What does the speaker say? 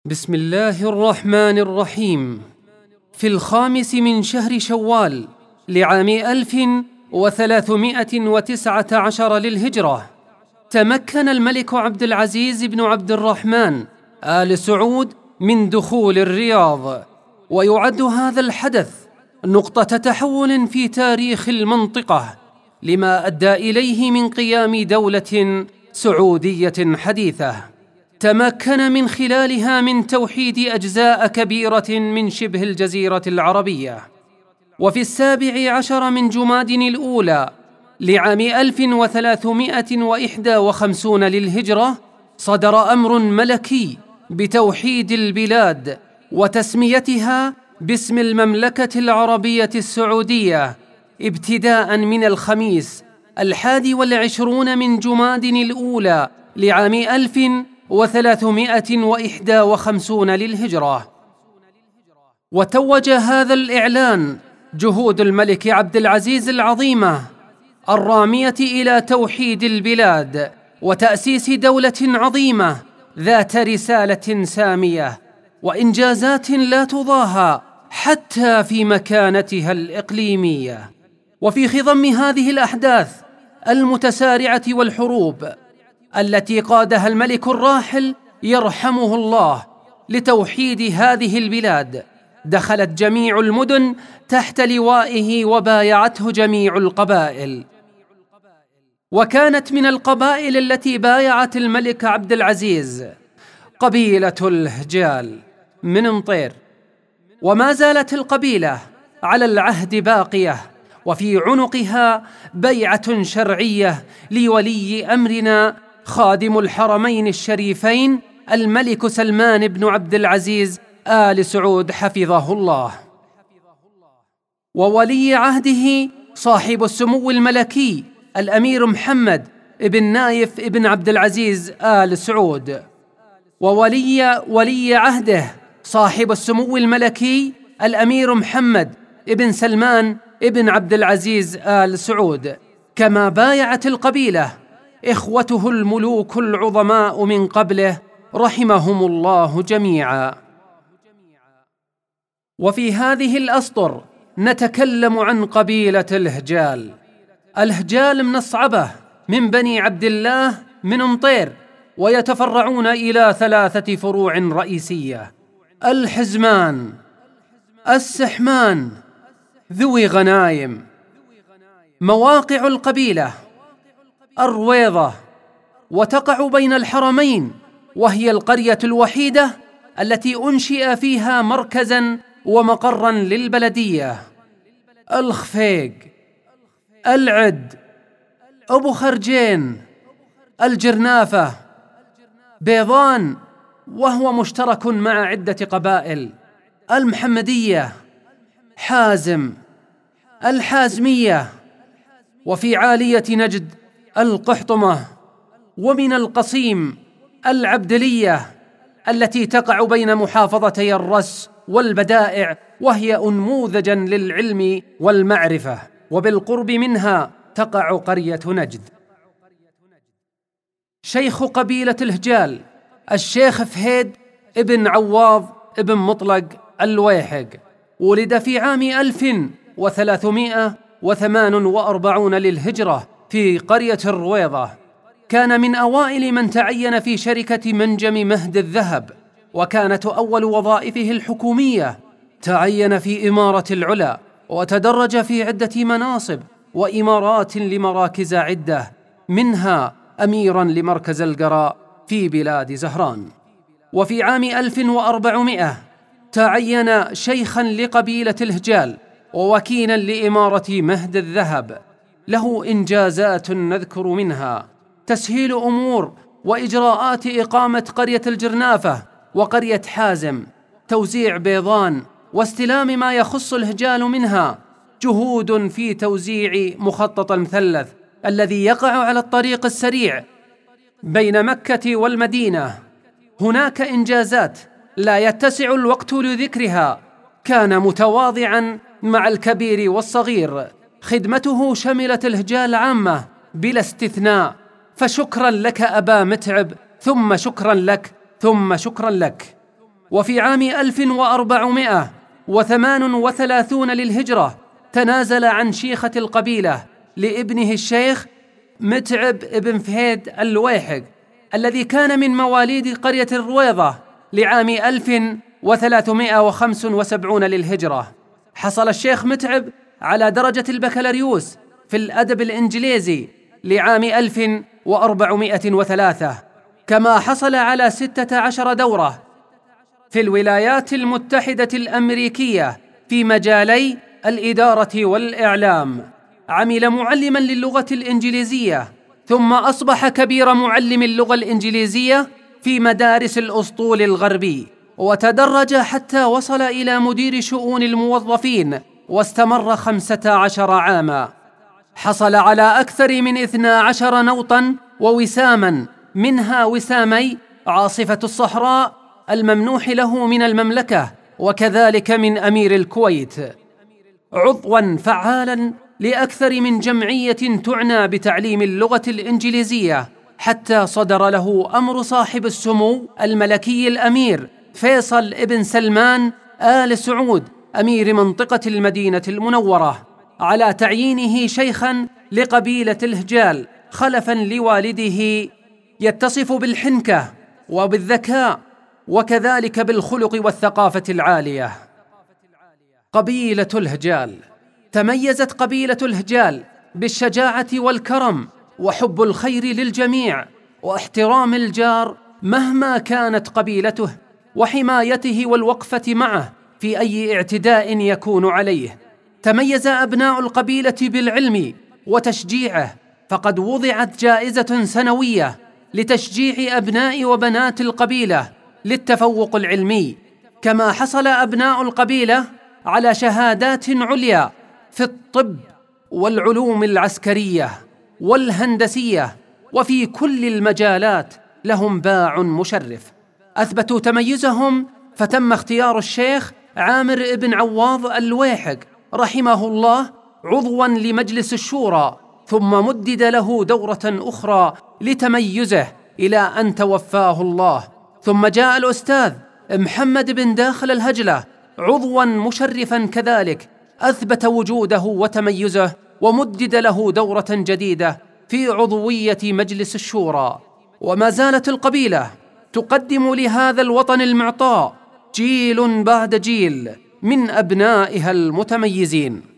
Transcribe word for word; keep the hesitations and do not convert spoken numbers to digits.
بسم الله الرحمن الرحيم. في الخامس من شهر شوال لعام ألف وثلاثمائة وتسعة عشر للهجرة، تمكن الملك عبد العزيز بن عبد الرحمن آل سعود من دخول الرياض، ويعد هذا الحدث نقطة تحول في تاريخ المنطقة لما أدى إليه من قيام دولة سعودية حديثة تمكن من خلالها من توحيد أجزاء كبيرة من شبه الجزيرة العربية. وفي السابع عشر من جماد الأولى لعام ألف وثلاثمائة وإحدى وخمسين للهجرة، صدر أمر ملكي بتوحيد البلاد وتسميتها باسم المملكة العربية السعودية، ابتداء من الخميس الحادي والعشرون من جماد الأولى لعام ألف وثلاثمائة وإحدى وخمسين للهجرة. وتوج هذا الإعلان جهود الملك عبد العزيز العظيمة الرامية إلى توحيد البلاد وتأسيس دولة عظيمة ذات رسالة سامية وإنجازات لا تضاهى حتى في مكانتها الإقليمية. وفي خضم هذه الأحداث المتسارعة والحروب التي قادها الملك الراحل يرحمه الله لتوحيد هذه البلاد، دخلت جميع المدن تحت لوائه وبايعته جميع القبائل. وكانت من القبائل التي بايعت الملك عبد العزيز قبيلة الهجال من مطير، وما زالت القبيلة على العهد باقية، وفي عنقها بيعة شرعية لولي أمرنا خادم الحرمين الشريفين الملك سلمان بن عبد العزيز آل سعود حفظه الله، وولي عهده صاحب السمو الملكي الأمير محمد بن نايف بن عبد العزيز آل سعود، وولي ولي عهده صاحب السمو الملكي الأمير محمد بن سلمان بن عبد العزيز آل سعود. كما بايعت القبيلة إخوته الملوك العظماء من قبله رحمهم الله جميعا. وفي هذه الأسطر نتكلم عن قبيلة الهجال. الهجال من الصعبة من بني عبد الله من مطير، ويتفرعون إلى ثلاثة فروع رئيسية: الحزمان، السحمان، ذوي غنايم. مواقع القبيلة: الرويضة، وتقع بين الحرمين، وهي القرية الوحيدة التي أنشئ فيها مركزاً ومقراً للبلدية. الخفيق، العد، أبو خرجين، الجرنافة، بيضان وهو مشترك مع عدة قبائل، المحمدية، حازم، الحازمية، وفي عالية نجد القحطمة، ومن القصيم العبدلية التي تقع بين محافظتي الرس والبدائع، وهي أنموذجاً للعلم والمعرفة، وبالقرب منها تقع قرية نجد. شيخ قبيلة الهجال الشيخ فهيد ابن عواض ابن مطلق الويحق، ولد في عام ألف وثلاثمائة وثمان وأربعين للهجرة في قرية الرويضة. كان من أوائل من تعين في شركة منجم مهد الذهب، وكانت أول وظائفه الحكومية. تعين في إمارة العلا، وتدرج في عدة مناصب وإمارات لمراكز عدة، منها أميراً لمركز القراء في بلاد زهران. وفي عام ألف وأربعمائة تعين شيخاً لقبيلة الهجال ووكيلاً لإمارة مهد الذهب. له إنجازات نذكر منها: تسهيل أمور وإجراءات إقامة قرية الجرنافة وقرية حازم، توزيع بيضان واستلام ما يخص الهجال منها، جهود في توزيع مخطط المثلث الذي يقع على الطريق السريع بين مكة والمدينة. هناك إنجازات لا يتسع الوقت لذكرها. كان متواضعاً مع الكبير والصغير، خدمته شملت الهجال عامة بلا استثناء، فشكراً لك أبا متعب، ثم شكراً لك، ثم شكراً لك. وفي عام ألف وأربعمائة وثمان وثلاثين للهجرة تنازل عن شيخة القبيلة لابنه الشيخ متعب ابن فهيد الويحق الذي كان من مواليد قرية الرويضة لعام ألف وثلاثمائة وخمسة وسبعين للهجرة. حصل الشيخ متعب على درجة البكالوريوس في الأدب الإنجليزي لعام ألف وأربعمائة وثلاثة، كما حصل على ستة عشر دورة في الولايات المتحدة الأمريكية في مجالي الإدارة والإعلام. عمل معلماً للغة الإنجليزية، ثم أصبح كبير معلم اللغة الإنجليزية في مدارس الأسطول الغربي، وتدرج حتى وصل إلى مدير شؤون الموظفين، واستمر خمسة عشر عاماً. حصل على أكثر من اثنى عشر نوطاً ووساماً، منها وسامي عاصفة الصحراء الممنوح له من المملكة، وكذلك من أمير الكويت. عضواً فعالاً لأكثر من جمعية تعنى بتعليم اللغة الإنجليزية، حتى صدر له أمر صاحب السمو الملكي الأمير فيصل ابن سلمان آل سعود أمير منطقة المدينة المنورة على تعيينه شيخاً لقبيلة الهجال خلفاً لوالده، يتصف بالحنكة وبالذكاء وكذلك بالخلق والثقافة العالية. قبيلة الهجال. تميزت قبيلة الهجال بالشجاعة والكرم وحب الخير للجميع واحترام الجار مهما كانت قبيلته، وحمايته والوقفة معه في أي اعتداء يكون عليه. تميز أبناء القبيلة بالعلم وتشجيعه، فقد وضعت جائزة سنوية لتشجيع أبناء وبنات القبيلة للتفوق العلمي، كما حصل أبناء القبيلة على شهادات عليا في الطب والعلوم العسكرية والهندسية، وفي كل المجالات لهم باع مشرف. أثبتوا تميزهم، فتم اختيار الشيخ عامر بن عواض الويحق رحمه الله عضواً لمجلس الشورى، ثم مدد له دورة أخرى لتميزه إلى أن توفاه الله. ثم جاء الأستاذ محمد بن داخل الهجلة عضواً مشرفاً كذلك، أثبت وجوده وتميزه، ومدد له دورة جديدة في عضوية مجلس الشورى. وما زالت القبيلة تقدم لهذا الوطن المعطاء جيل بعد جيل من أبنائها المتميزين.